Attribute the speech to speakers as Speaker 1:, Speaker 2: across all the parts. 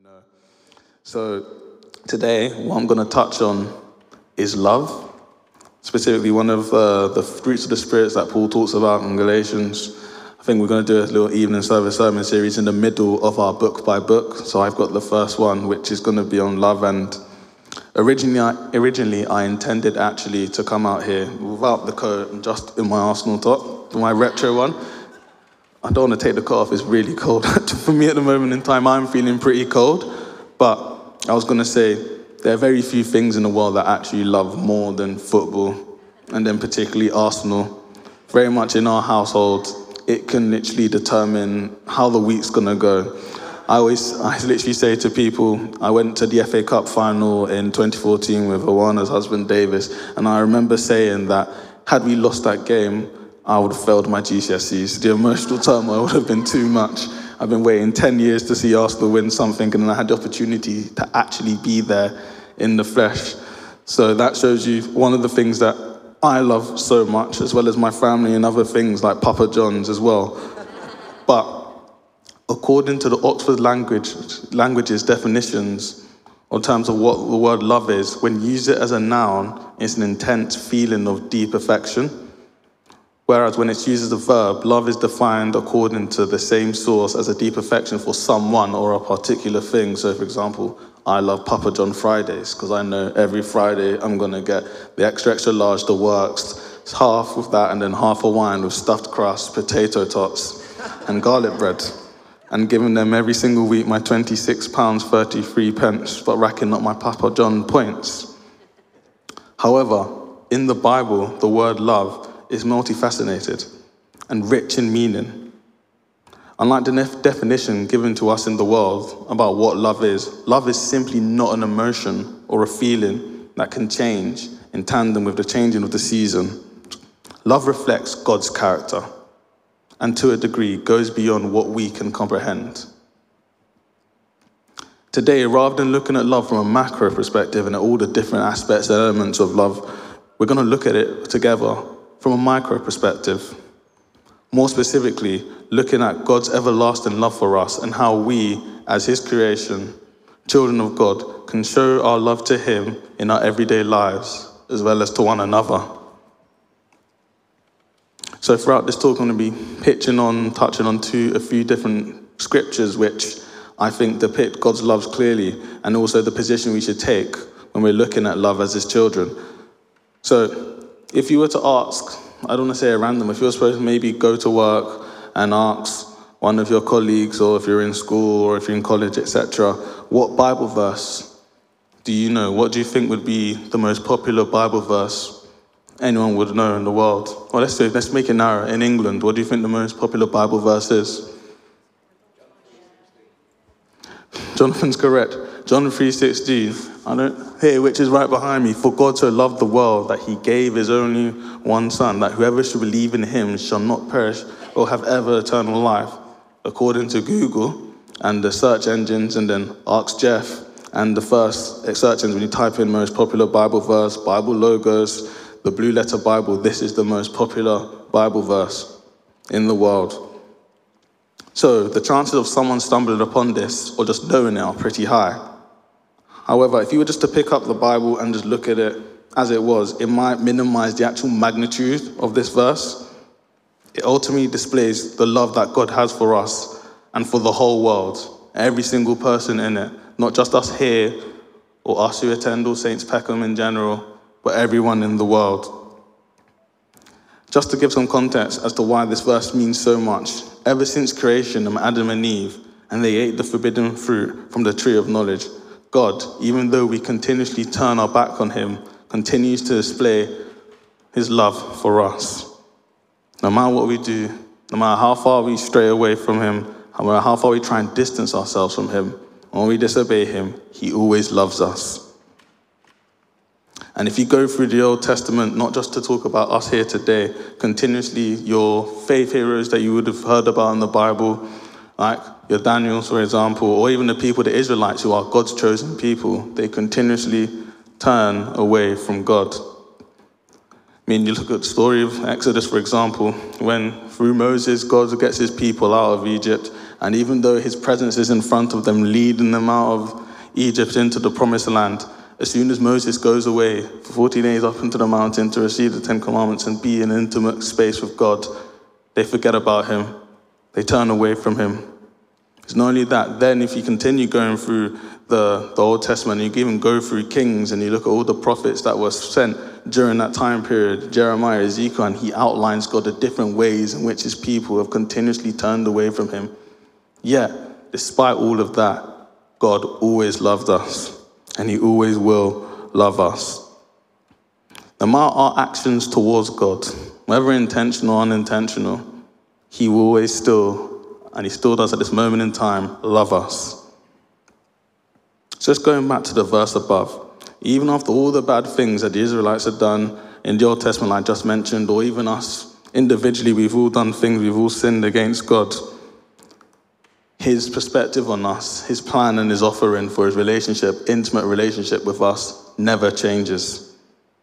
Speaker 1: know. So today, what I'm going to touch on is love. Specifically, one of the fruits of the spirits that Paul talks about in Galatians. I think we're going to do a little evening service sermon series in the middle of our book by book. So I've got the first one, which is going to be on love. And originally, I intended actually to come out here without the coat and just in my Arsenal top, my retro one. I don't want to take the coat off, it's really cold. For me at the moment in time, I'm feeling pretty cold. But I was going to say, there are very few things in the world that actually love more than football, and then particularly Arsenal. Very much in our household, it can literally determine how the week's going to go. I literally say to people, I went to the FA Cup final in 2014 with Awana's husband Davis, and I remember saying that had we lost that game, I would have failed my GCSEs. The emotional turmoil would have been too much. I've been waiting 10 years to see Arsenal win something, and then I had the opportunity to actually be there in the flesh. So that shows you one of the things that I love so much, as well as my family and other things like Papa John's as well. But according to the Oxford language's definitions, in terms of what the word love is, when you use it as a noun, it's an intense feeling of deep affection. Whereas when it's used as a verb, love is defined according to the same source as a deep affection for someone or a particular thing. So, for example, I love Papa John Fridays because I know every Friday I'm going to get the extra large, the works, half with that and then half a wine with stuffed crust, potato tots, and garlic bread. And giving them every single week my £26.33, but racking up my Papa John points. However, in the Bible, the word love is multifaceted and rich in meaning. Unlike the definition given to us in the world about what love is simply not an emotion or a feeling that can change in tandem with the changing of the season. Love reflects God's character and to a degree goes beyond what we can comprehend. Today, rather than looking at love from a macro perspective and at all the different aspects and elements of love, we're going to look at it together from a micro perspective. More specifically, looking at God's everlasting love for us and how we, as his creation, children of God, can show our love to him in our everyday lives, as well as to one another. So throughout this talk, I'm going to be touching on a few different scriptures which I think depict God's love clearly, and also the position we should take when we're looking at love as his children. So if you were to ask, I don't want to say at random, if you were supposed to maybe go to work and ask one of your colleagues, or if you're in school or if you're in college, etc., what Bible verse do you know? What do you think would be the most popular Bible verse anyone would know in the world? Well, let's make it narrow. In England, what do you think the most popular Bible verse is? Jonathan's correct. John 3:16. I don't hear which is right behind me. For God so loved the world that he gave his only one son, that whoever should believe in him shall not perish or have ever eternal life. According to Google and the search engines, and then Ask Jeff and the first search engine, when you type in most popular Bible verse, Bible logos, the Blue Letter Bible, this is the most popular Bible verse in the world. So the chances of someone stumbling upon this or just knowing it are pretty high. However, if you were just to pick up the Bible and just look at it as it was, it might minimize the actual magnitude of this verse. It ultimately displays the love that God has for us and for the whole world, every single person in it, not just us here or us who attend All Saints Peckham in general, but everyone in the world. Just to give some context as to why this verse means so much, ever since creation of Adam and Eve, and they ate the forbidden fruit from the tree of knowledge, God, even though we continuously turn our back on him, continues to display his love for us. No matter what we do, no matter how far we stray away from him, no matter how far we try and distance ourselves from him, when we disobey him, he always loves us. And if you go through the Old Testament, not just to talk about us here today, continuously your faith heroes that you would have heard about in the Bible, like your Daniels, for example, or even the people, the Israelites, who are God's chosen people, they continuously turn away from God. I mean, you look at the story of Exodus, for example, when through Moses, God gets his people out of Egypt, And even though his presence is in front of them, leading them out of Egypt into the promised land, as soon as Moses goes away for 40 days up into the mountain to receive the 10 Commandments and be in an intimate space with God, they forget about him. They turn away from him. It's not only that, then if you continue going through the Old Testament, you even go through Kings and you look at all the prophets that were sent during that time period, Jeremiah, Ezekiel, and he outlines God the different ways in which his people have continuously turned away from him. Yet, despite all of that, God always loved us, and he always will love us. No matter our actions towards God, whether intentional or unintentional, he will always still, and he still does at this moment in time, love us. So just going back to the verse above, even after all the bad things that the Israelites had done in the Old Testament, like I just mentioned, or even us individually, we've all done things, we've all sinned against God. His perspective on us, his plan and his offering for his relationship, intimate relationship with us, never changes.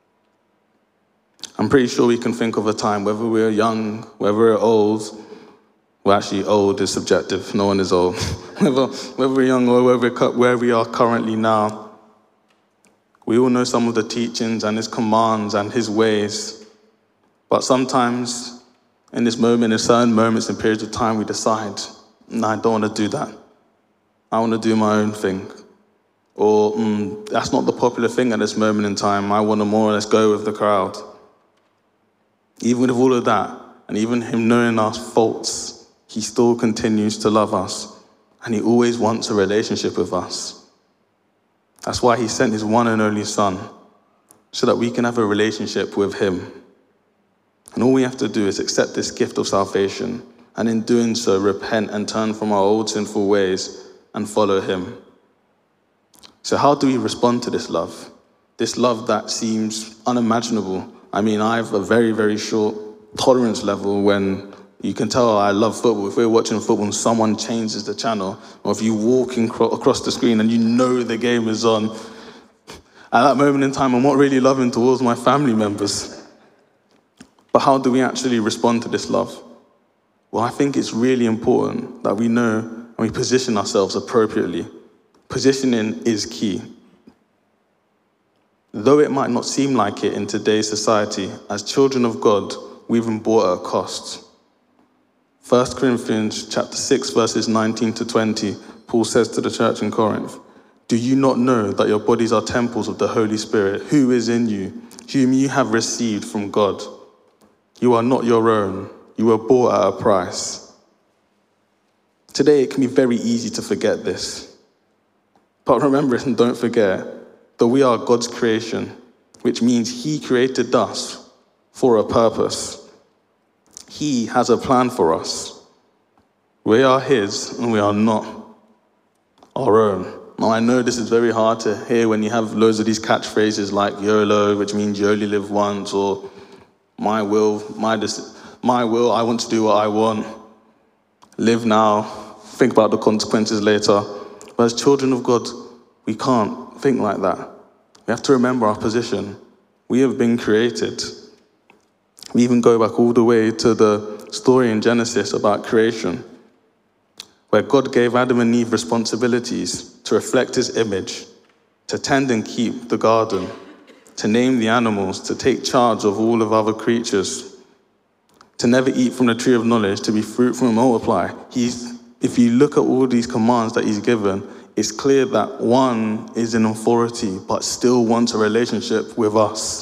Speaker 1: I'm pretty sure we can think of a time, whether we're young, whether we're old. Well, actually, old is subjective. No one is old. whether we're young or where we are currently now, we all know some of the teachings and his commands and his ways. But sometimes, in this moment, in certain moments and periods of time, we decide, no, I don't want to do that. I want to do my own thing. Or, that's not the popular thing at this moment in time. I want to more or less go with the crowd. Even with all of that, and even him knowing our faults, he still continues to love us. And he always wants a relationship with us. That's why he sent his one and only Son, so that we can have a relationship with him. And all we have to do is accept this gift of salvation, and in doing so, repent and turn from our old sinful ways and follow him. So how do we respond to this love? This love that seems unimaginable. I mean, I have a very, very short tolerance level when you can tell I love football. If we're watching football and someone changes the channel, or if you're walking across the screen and you know the game is on, at that moment in time, I'm not really loving towards my family members. But how do we actually respond to this love? Well, I think it's really important that we know and we position ourselves appropriately. Positioning is key. Though it might not seem like it in today's society, as children of God, we've been bought at a cost. 1 Corinthians chapter 6, verses 19 to 20, Paul says to the church in Corinth, "Do you not know that your bodies are temples of the Holy Spirit, who is in you, whom you have received from God? You are not your own. You were bought at a price." Today, it can be very easy to forget this. But remember and don't forget that we are God's creation, which means he created us for a purpose. He has a plan for us. We are his and we are not our own. Now, I know this is very hard to hear when you have loads of these catchphrases like YOLO, which means you only live once, or my will, I want to do what I want. Live now, think about the consequences later. But as children of God, we can't think like that. We have to remember our position. We have been created. We even go back all the way to the story in Genesis about creation, where God gave Adam and Eve responsibilities to reflect his image, to tend and keep the garden, to name the animals, to take charge of all of other creatures, to never eat from the tree of knowledge, to be fruitful and multiply. If you look at all these commands that he's given, it's clear that one is in authority, but still wants a relationship with us.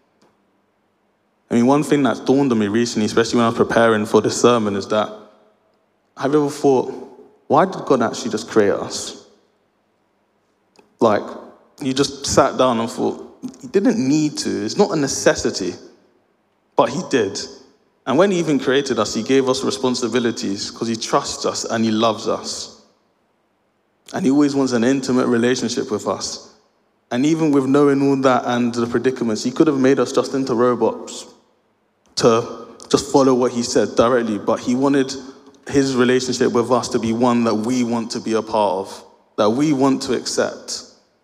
Speaker 1: I mean, one thing that's dawned on me recently, especially when I was preparing for this sermon, is that, have you ever thought, why did God actually just create us? Like, you just sat down and thought, he didn't need to. It's not a necessity, but he did. And when he even created us, he gave us responsibilities because he trusts us and he loves us. And he always wants an intimate relationship with us. And even with knowing all that and the predicaments, he could have made us just into robots to just follow what he said directly, but he wanted his relationship with us to be one that we want to be a part of, that we want to accept.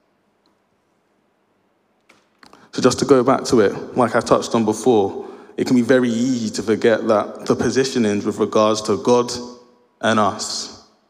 Speaker 1: So just to go back to it, like I touched on before, it can be very easy to forget that the positionings with regards to God and us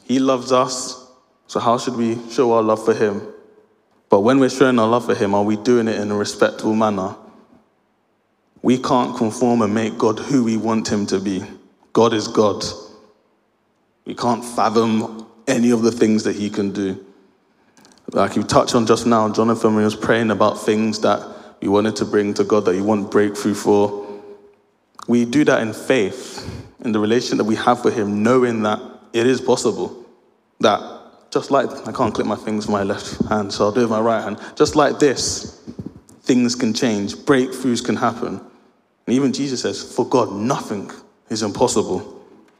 Speaker 1: He loves us, so how should we show our love for him? But when we're showing our love for him, are we doing it in a respectful manner? We can't conform and make God who we want him to be. God is God. We can't fathom any of the things that he can do. Like you touched on just now, Jonathan, when he was praying about things that we wanted to bring to God, that you want breakthrough for. We do that in faith, in the relationship that we have with him, knowing that it is possible. That just like, I can't click my fingers with my left hand, so I'll do it with my right hand. Just like this, things can change, breakthroughs can happen. And even Jesus says, for God, nothing is impossible.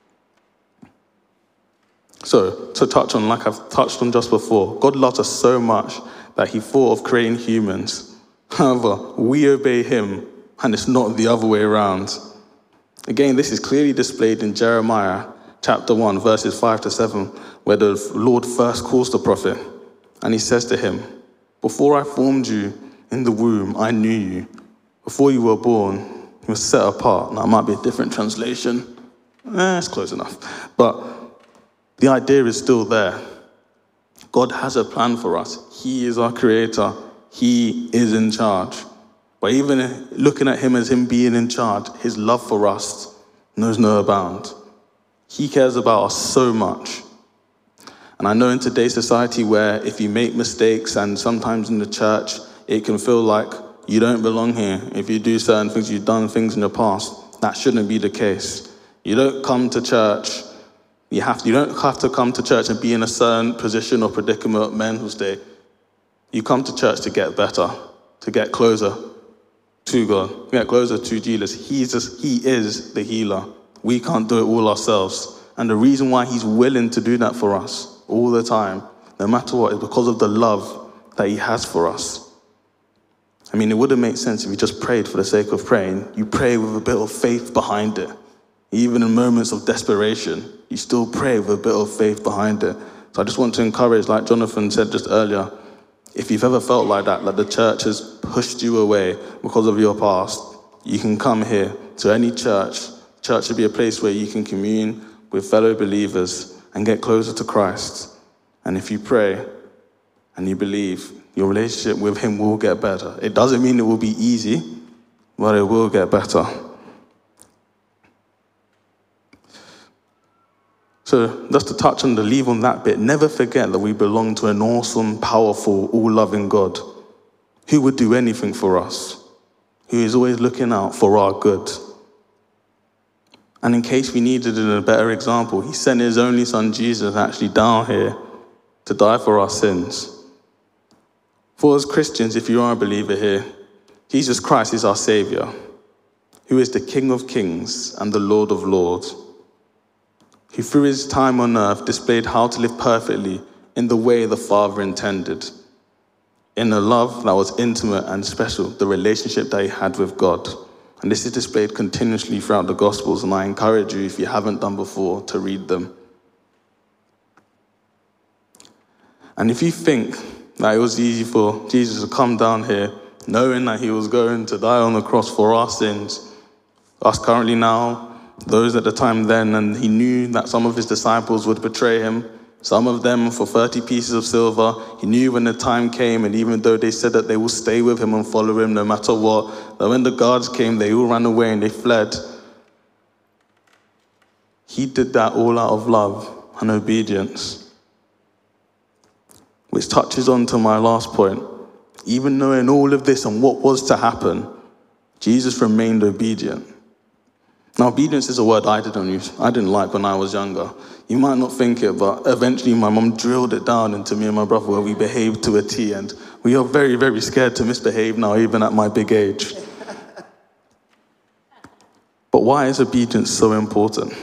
Speaker 1: So, to touch on, like I've touched on just before, God loves us so much that he thought of creating humans. However, we obey him, and it's not the other way around. Again, this is clearly displayed in Jeremiah chapter 1, verses 5 to 7, where the Lord first calls the prophet, and he says to him, before I formed you in the womb, I knew you. Before you were born, you were set apart. Now, it might be a different translation. It's close enough. But the idea is still there. God has a plan for us. He is our creator. He is in charge. But even looking at him as him being in charge, his love for us knows no bound. He cares about us so much. And I know in today's society where if you make mistakes, and sometimes in the church, it can feel like you don't belong here. If you do certain things, you've done things in the past, that shouldn't be the case. You don't come to church. You don't have to come to church and be in a certain position or predicament, mental state. You come to church to get better, to get closer to God, get closer to Jesus. He is the healer. We can't do it all ourselves. And the reason why he's willing to do that for us all the time, no matter what, is because of the love that he has for us. I mean, it wouldn't make sense if you just prayed for the sake of praying. You pray with a bit of faith behind it. Even in moments of desperation, you still pray with a bit of faith behind it. So I just want to encourage, like Jonathan said just earlier, if you've ever felt like that, like the church has pushed you away because of your past, you can come here to any church. Church should be a place where you can commune with fellow believers and get closer to Christ. And if you pray and you believe, your relationship with him will get better. It doesn't mean it will be easy, but it will get better. So just to touch on leave on that bit, never forget that we belong to an awesome, powerful, all-loving God who would do anything for us, who is always looking out for our good. And in case we needed a better example, he sent his only son Jesus actually down here to die for our sins. For us Christians, if you are a believer here, Jesus Christ is our Savior, who is the King of Kings and the Lord of Lords, who through his time on earth displayed how to live perfectly in the way the Father intended, in a love that was intimate and special, the relationship that he had with God. And this is displayed continuously throughout the Gospels, and I encourage you, if you haven't done before, to read them. And if you think that it was easy for Jesus to come down here, knowing that he was going to die on the cross for our sins, us currently now, those at the time then, and he knew that some of his disciples would betray him, some of them for 30 pieces of silver. He knew when the time came, and even though they said that they will stay with him and follow him no matter what, that when the guards came, they all ran away and they fled. He did that all out of love and obedience. Which touches on to my last point. Even knowing all of this and what was to happen, Jesus remained obedient. Now, obedience is a word I didn't like when I was younger. You might not think it, but eventually my mum drilled it down into me and my brother where we behaved to a T, and we are very, very scared to misbehave now, even at my big age. But why is obedience so important?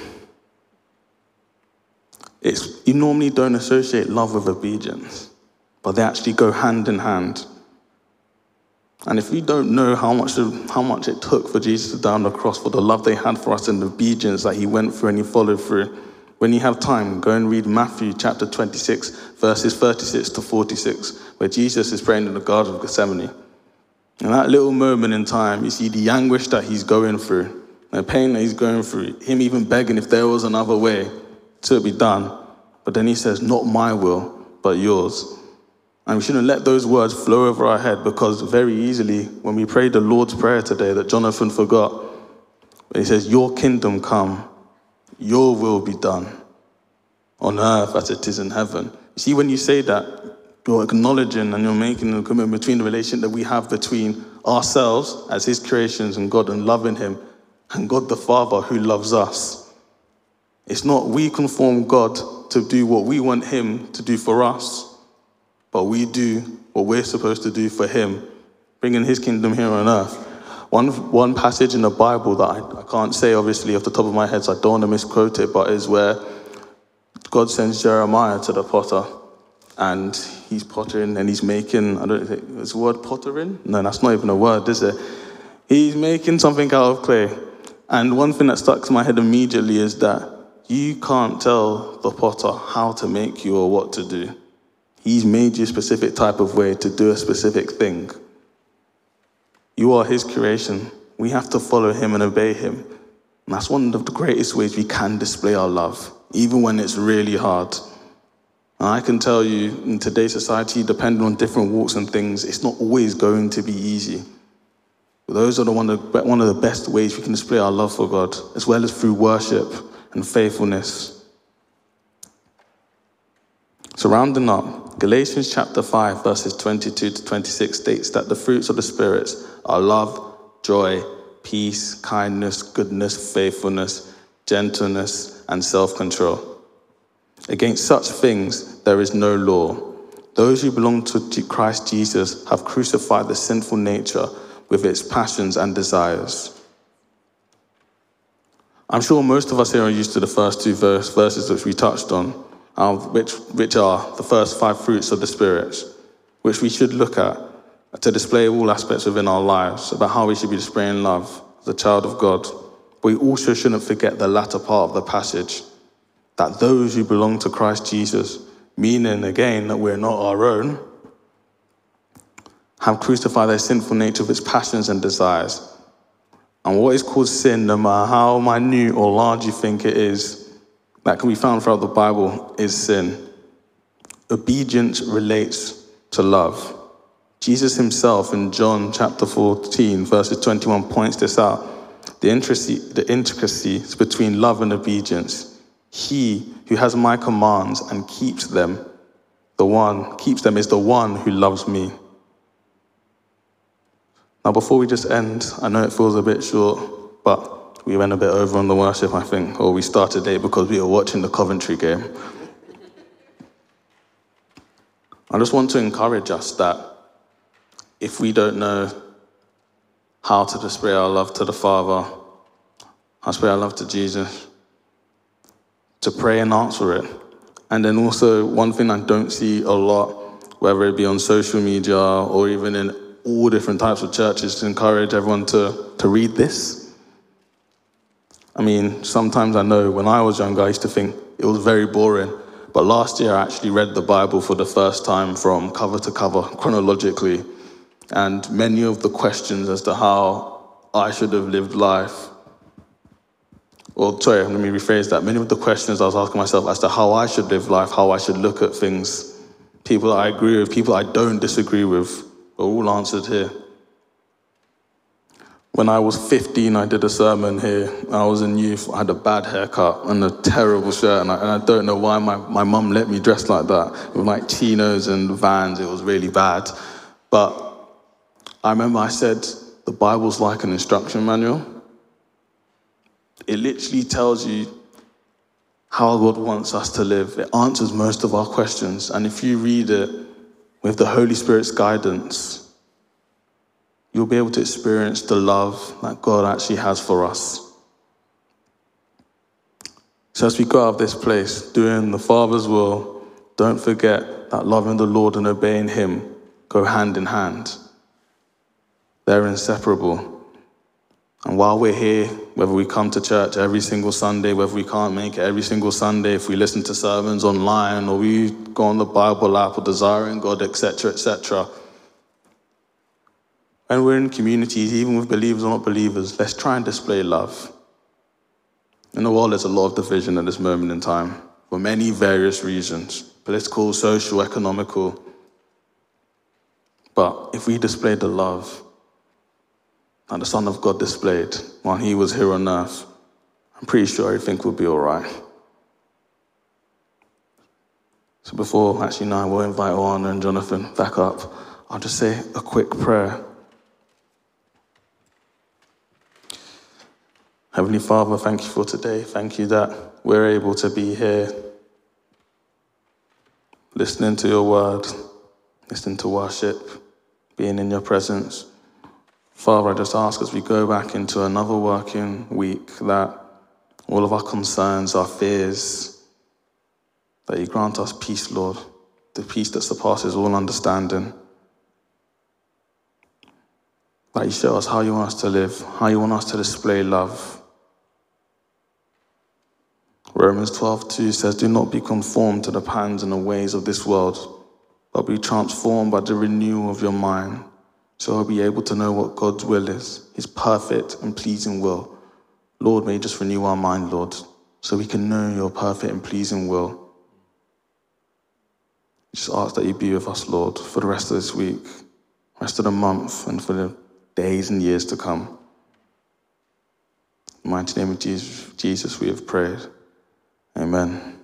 Speaker 1: You normally don't associate love with obedience, but they actually go hand in hand. And if we don't know how much it took for Jesus to die on the cross, for the love they had for us and the obedience that he went through and he followed through, when you have time, go and read Matthew chapter 26, verses 36 to 46, where Jesus is praying in the Garden of Gethsemane. In that little moment in time, you see the anguish that he's going through, the pain that he's going through, him even begging if there was another way to be done. But But then he says, not my will, but yours. And we shouldn't let those words flow over our head, because very easily, when we prayed the Lord's Prayer today that Jonathan forgot, he says, your kingdom come, your will be done on earth as it is in heaven. You see, when you say that, you're acknowledging and you're making a commitment between the relationship that we have between ourselves as his creations and God, and loving him, and God the Father who loves us. It's not we conform God to do what we want him to do for us, but we do what we're supposed to do for him, bringing his kingdom here on earth. One passage in the Bible that I can't say obviously off the top of my head, so I don't want to misquote it, but is where God sends Jeremiah to the potter, and he's pottering and he's making, I don't think, is the word pottering? No, that's not even a word, is it? He's making something out of clay. And one thing that stuck to my head immediately is that you can't tell the potter how to make you or what to do. He's made you a specific type of way to do a specific thing. You are his creation. We have to follow him and obey him. And that's one of the greatest ways we can display our love, even when it's really hard. And I can tell you, in today's society, depending on different walks and things, it's not always going to be easy. But those are one of the best ways we can display our love for God, as well as through worship and faithfulness. So rounding up, Galatians chapter 5, verses 22 to 26 states that the fruits of the Spirit are love, joy, peace, kindness, goodness, faithfulness, gentleness, and self-control. Against such things there is no law. Those who belong to Christ Jesus have crucified the sinful nature with its passions and desires. I'm sure most of us here are used to the first two verses which we touched on, which are the first 5 fruits of the Spirit, which we should look at to display all aspects within our lives, about how we should be displaying love as a child of God. But we also shouldn't forget the latter part of the passage, that those who belong to Christ Jesus, meaning again that we're not our own, have crucified their sinful nature with its passions and desires. And what is called sin, no matter how minute or large you think it is, that can be found throughout the Bible, is sin. Obedience relates to love. Jesus himself in John chapter 14, verses 21 points this out. The intricacies between love and obedience. He who has my commands and keeps them is the one who loves me. Now, before we just end, I know it feels a bit short, but we went a bit over on the worship, I think, or we started late because we were watching the Coventry game. I just want to encourage us that if we don't know how to display our love to the Father, how to display our love to Jesus, to pray and answer it. And then also, one thing I don't see a lot, whether it be on social media or even in all different types of churches, to encourage everyone to read this. I mean, sometimes I know when I was younger, I used to think it was very boring. But last year, I actually read the Bible for the first time from cover to cover, chronologically. And many of the questions as to how I should have lived life, let me rephrase that. Many of the questions I was asking myself as to how I should live life, how I should look at things, people that I agree with, people I don't disagree with, are all answered here. When I was 15, I did a sermon here. I was in youth. I had a bad haircut and a terrible shirt, and I don't know why my mum let me dress like that, with like chinos and Vans. It was really bad. But I remember I said, the Bible's like an instruction manual. It literally tells you how God wants us to live. It answers most of our questions. And if you read it with the Holy Spirit's guidance, you'll be able to experience the love that God actually has for us. So as we go out of this place, doing the Father's will, don't forget that loving the Lord and obeying him go hand in hand. They're inseparable. And while we're here, whether we come to church every single Sunday, whether we can't make it every single Sunday, if we listen to sermons online, or we go on the Bible app or Desiring God, etc., etc., when we're in communities, even with believers or not believers, let's try and display love. In the world, there's a lot of division at this moment in time. for many various reasons, political, social, economical. But if we display the love that the Son of God displayed while he was here on earth, I'm pretty sure everything will be all right. So before, actually now, we'll invite Oana and Jonathan back up. I'll just say a quick prayer. Heavenly Father, thank you for today. Thank you that we're able to be here, listening to your word, listening to worship, being in your presence. Father, I just ask as we go back into another working week that all of our concerns, our fears, that you grant us peace, Lord, the peace that surpasses all understanding. That you show us how you want us to live, how you want us to display love. Romans 12:2 says, do not be conformed to the patterns and the ways of this world, but be transformed by the renewal of your mind, so I'll be able to know what God's will is, his perfect and pleasing will. Lord, may you just renew our mind, Lord, so we can know your perfect and pleasing will. Just ask that you be with us, Lord, for the rest of this week, rest of the month, and for the days and years to come. In the mighty name of Jesus, we have prayed. Amen.